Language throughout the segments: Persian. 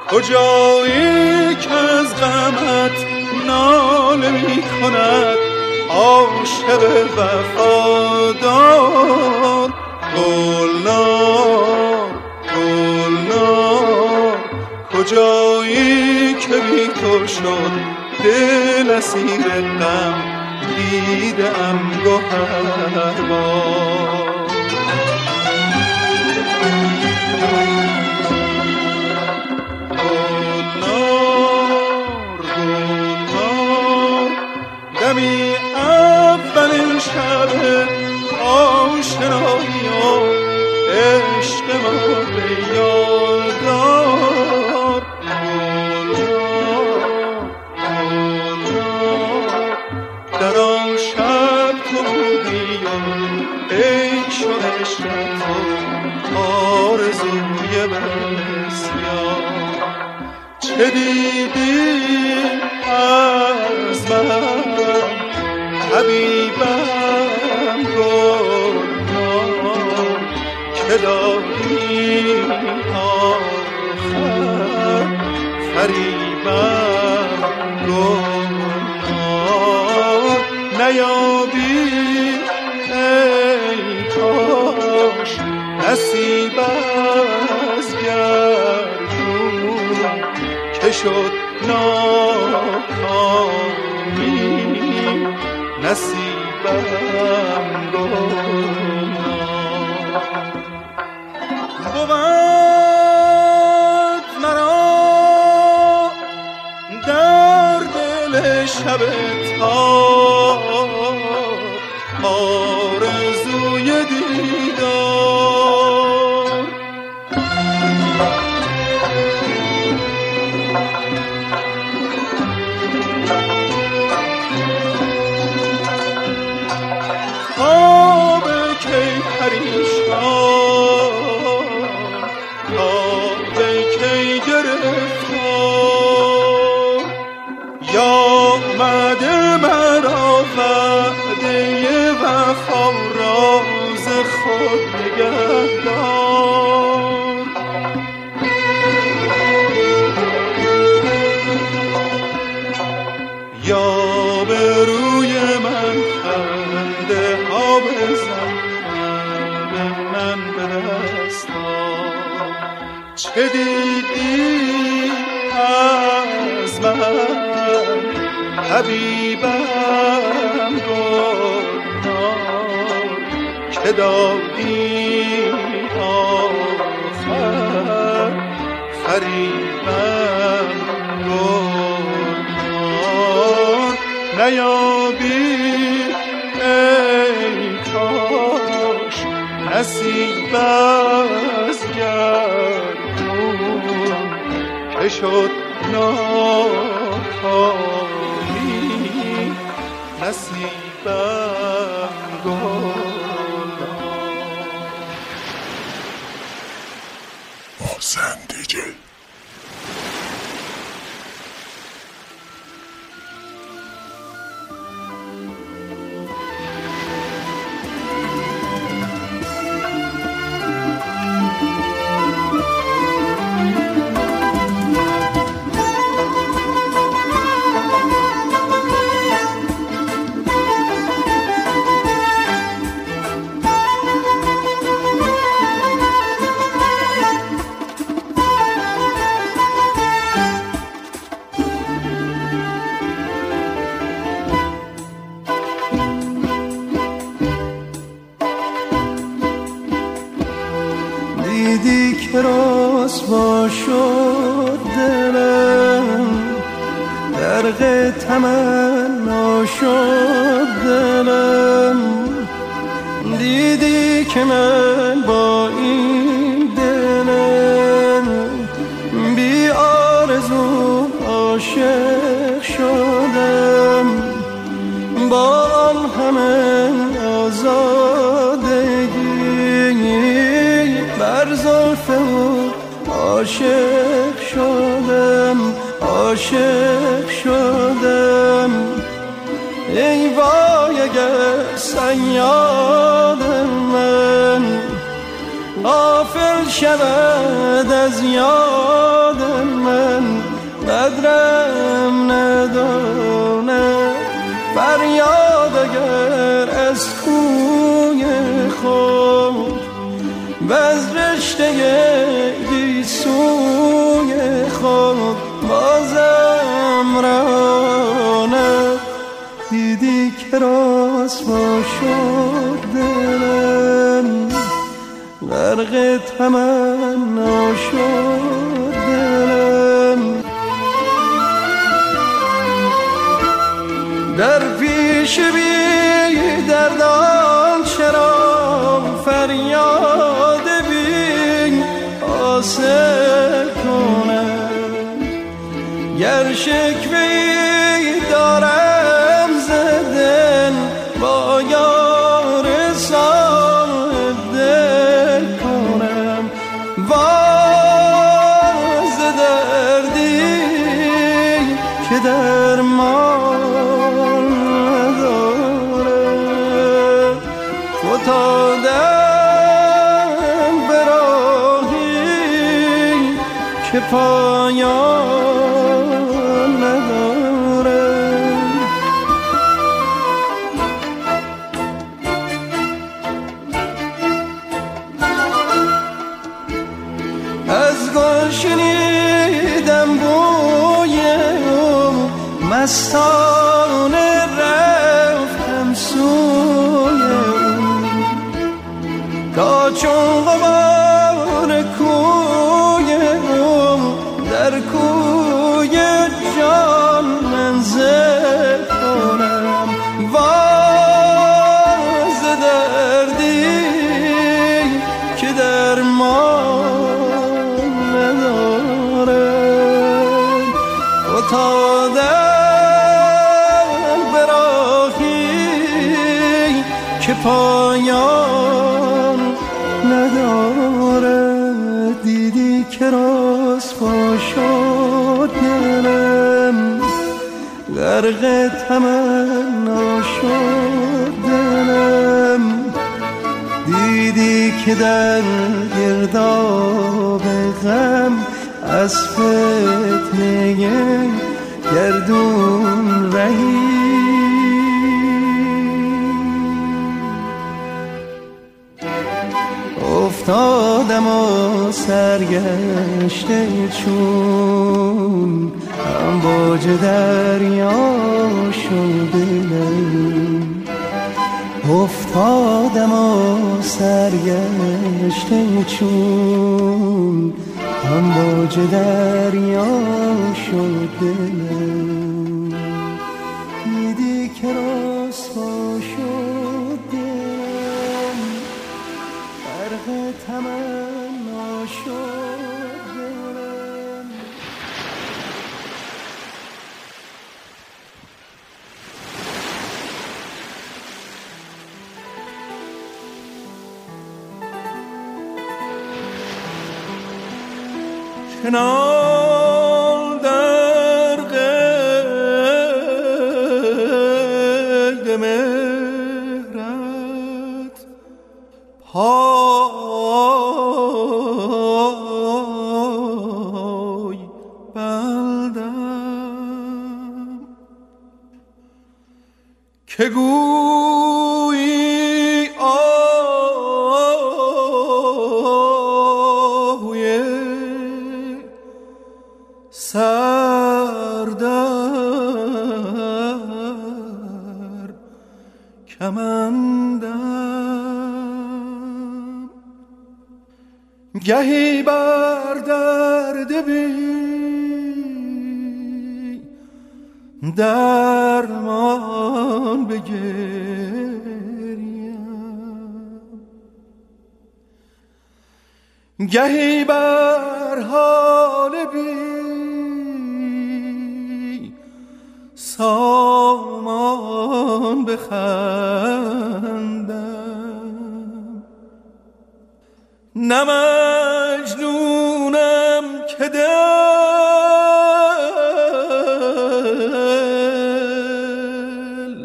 کجایی که از غمت ناله می کند عاشق وفادار؟ گلنار گلنار کجایی که بی تو شد دل اسیر غم دیدم گوهربار. گلنار گلنار دمی اولین شب آشنایی و عشق ما به یادار. در آن شب تو بودی و عشق و عشرت و آرزوی بسیار. چه دیدی از من حبیبم گلنار که داری آخر فریبم گلنار. نیابی ای کاش نصیب از گردون که شد ناکامی نصیبم گلنار. بود مرا در دل شب تار آرزوی دیدار. خواب کی پریشان خواب کی گرفتار یامده مرا وعده وفا راز خود نگهدار. یا به روی من خنده ها بزن به من به دستار. چه دیدی از من حبیبم گلنار که دادی آخر فریبم گلنار. نیابی ای کاش نصیب از گردون که شد ناکامی نصیبم گلنار. محسن دیجی دیدی که رسوا شد دلم غرق تمنا شد دلم. دیدی که من با این دلم بی آرزو عاشق شدم. با آن همه آزادگی بر زلف او عاشق شدم عاشق شدم. ای وای اگر صیاد من غافل شود از یاد من که رسوا شد دلم، غرق تمنا شد دلم. در پیش بی دردان چرا فریاد بی حاصل کنم؟ گر شکوه‌ای دارم ز دل با یار صاحب دل کنم. واز دردی که درمان نداره، فتادم به راهی که پایان نداره. از گل شنیدم بوی مستانه، رفتم سوی تا چون غبار کوی در کوی جان منزل کنم. واز دردی که درمان نداره، افتادم به راهی که پایان نداره. دیدی که رسوا شد دلم، غرق تمنا شد دلم. دیدی که در گرداب غم از فتنه گردون رهی. افتادم و سرگشته چون امواج دریا شد دلم. افتادم و سرگشته چون امواج دریا شد دلم. دیدی که رسوا شد دلم، غرق تمنا شد دلم. کنال در قید مهرت پای بندم که گویی آهوی سردر کمندم. گهی بر درد بی درمان بگریم، گهی بر حال بی سامان بخندم. نه مجنونم که دل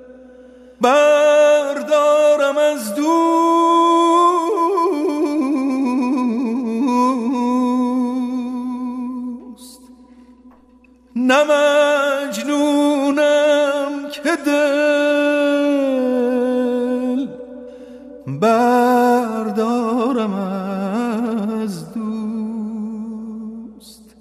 بردارم از دوست، نه مجنونم که دل بردارم از دوست.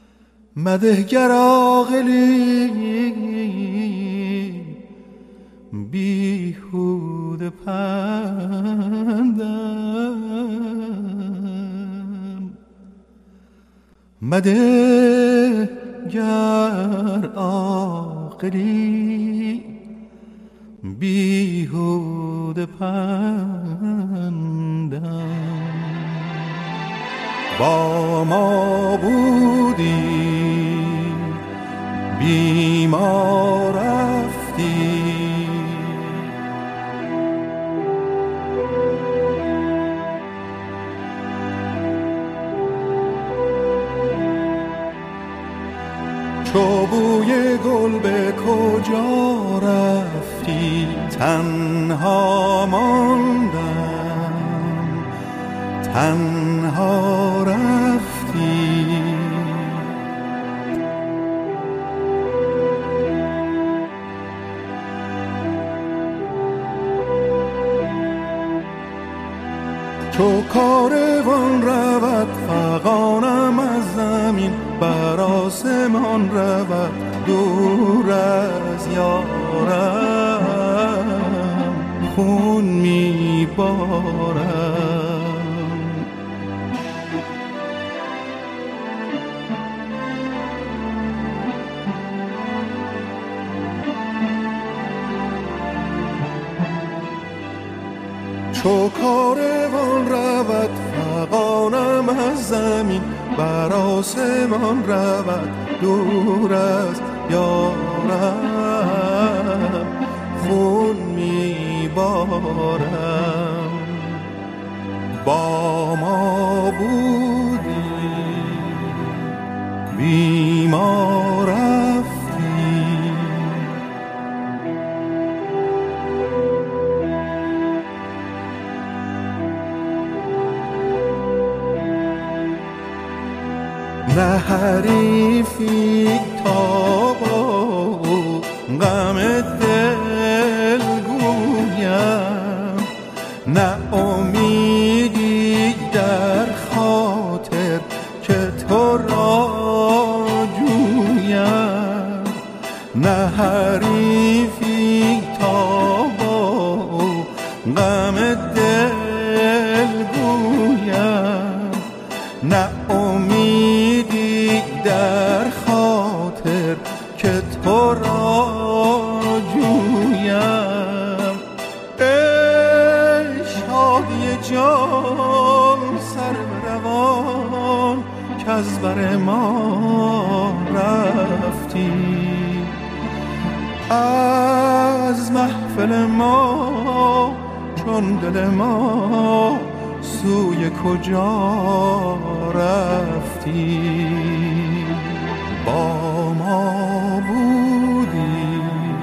مده گر عاقلی بیهوده پندم مده گر عاقلی بیهوده پندم با ما بودی بی ما رفتی چو بوی گل به کجا رفتی تنها ماندم تنها رفتی چو کاروان رود فغانم از زمین بر آسمان رود دور از یارم خون میبارم چو کاروان رود فغانم از زمین بر آسمان رود دور از یارم خون میبارم با ما بودی بی ما رفتی نه حریفی تا با غم دل گویم نه امیدی در خاطر که تو را جویم نه حریفی تا با غم دل گویم نه امیدی در خاطر که تو را جویم ای شادی جان سر روان که از بر ما رفتی از محفل ما چون دل ما سوی کجا رفتی با ما بودی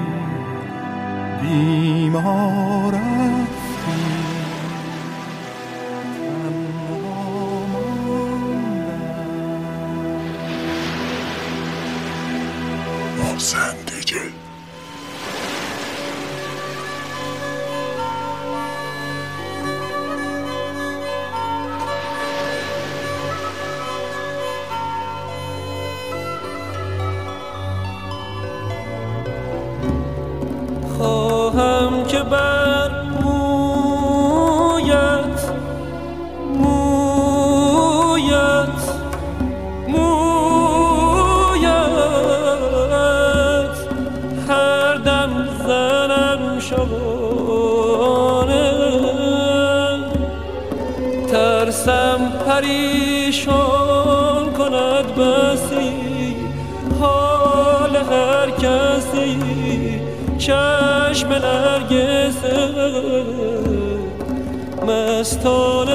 بی ما رفتی محسن دیجی خواهم که بر مویت هر دم زنم شبانه ترسم پریشان کند بسی حال هر کسی چشم نرگس مستانه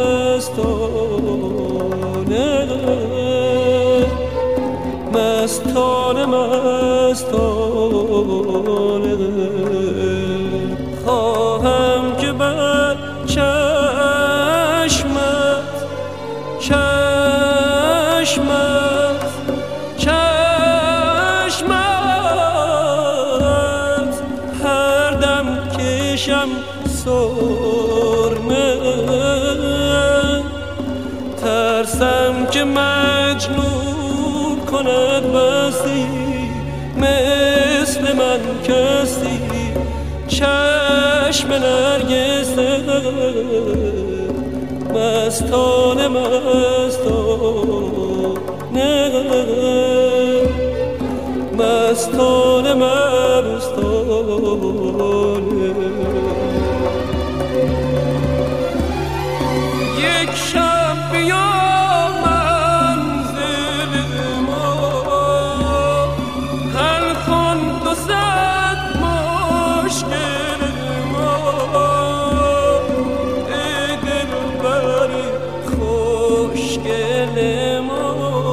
خواهم که بر چشمت هر دم کشم سرمه ترسم که مجنون کند بسی مثل من کسی چشم نرگسه مستانه مستانه یک شب بیا منزل ما حل کن دو صد مشکل ما ای دلبر خوشگل ما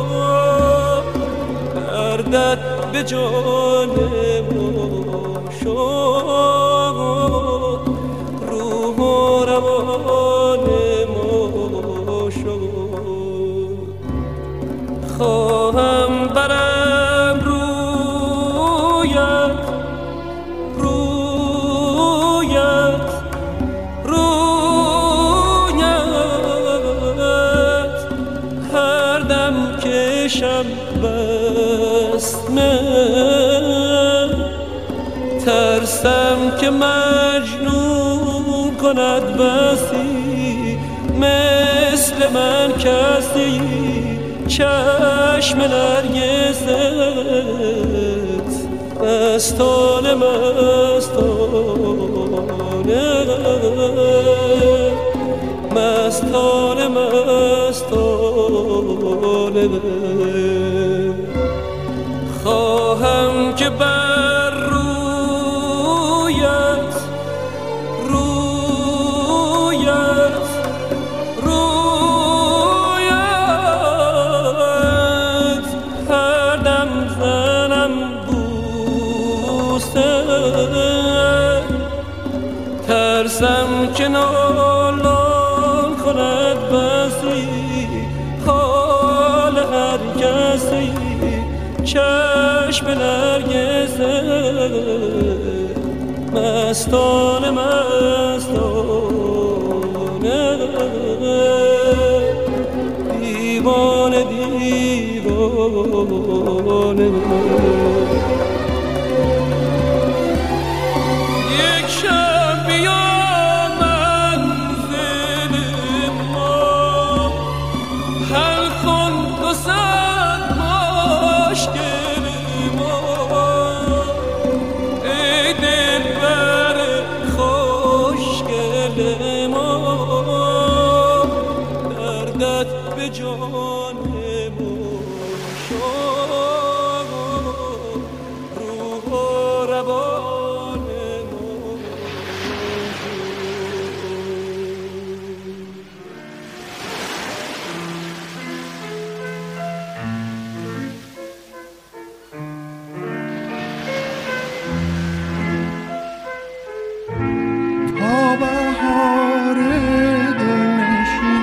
دردت به جان ما شد روح و روان ما شد خواهم برم رویت هر دم کشم بسمه ترسم که مجنون کند بسی مثل من کسی چشم نرگست مستانه خواهم که بر رویت هر دم زنم بوسه ترسم که نالان کند بسی حال هر کسی چشم نرگس مستانه دیوانه یک شب بیا منزل ما حل کن دو صد مشکل ما ای دلبر خوشگل ما دردت به جان ما شد روح و روان تا بهار دلنشین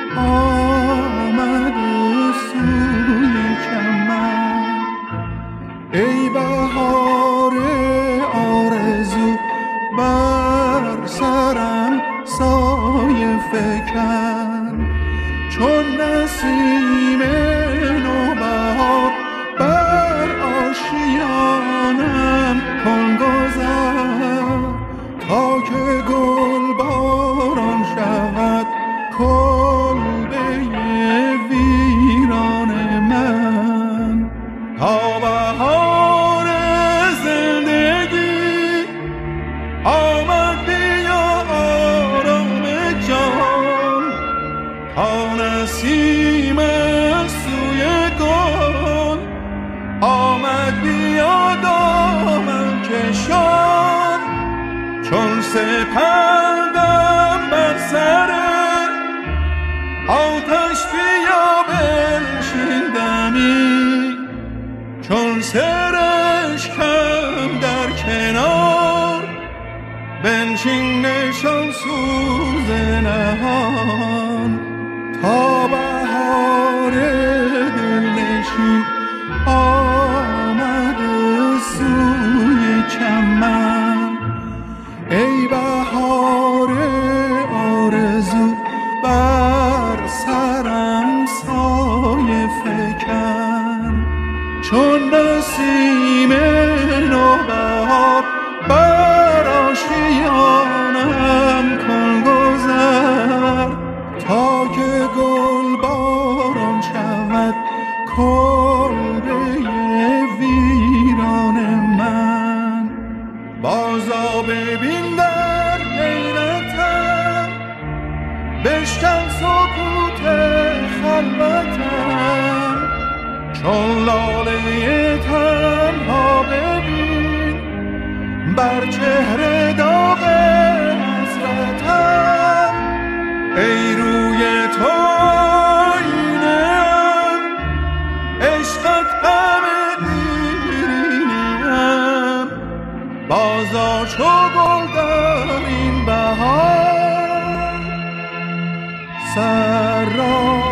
آمد سوی چمن ای بهار آرزو بر سرم سایه فکن چون نسیم نوبهار بر آشیانم کن گذر تا که گل باران شود کلبه ویران من تا بهار زندگی آمد بیا آرام جان تا نسیم سوی گل آمد بیا دامن کشان چون سپندم بر سر آتش بیا بنشین دمی چون سرشکم در کنار بنشین نشان سوز نهان تا بهار دلنشین آمد سوی چمن ای بهار آرزو بر سرم سایه فکن چون نسیم نوبهار بر آشیانم کلبه ویران من. بازا ببین در حیرتم، بشکن سکوت خلوتم، چون لاله تنها ببین بر چهره داغ حسرتم. ای روی تو آینه‌ام، عشقت همه دیرینه‌ام، بازا چو گل در این بهار سر را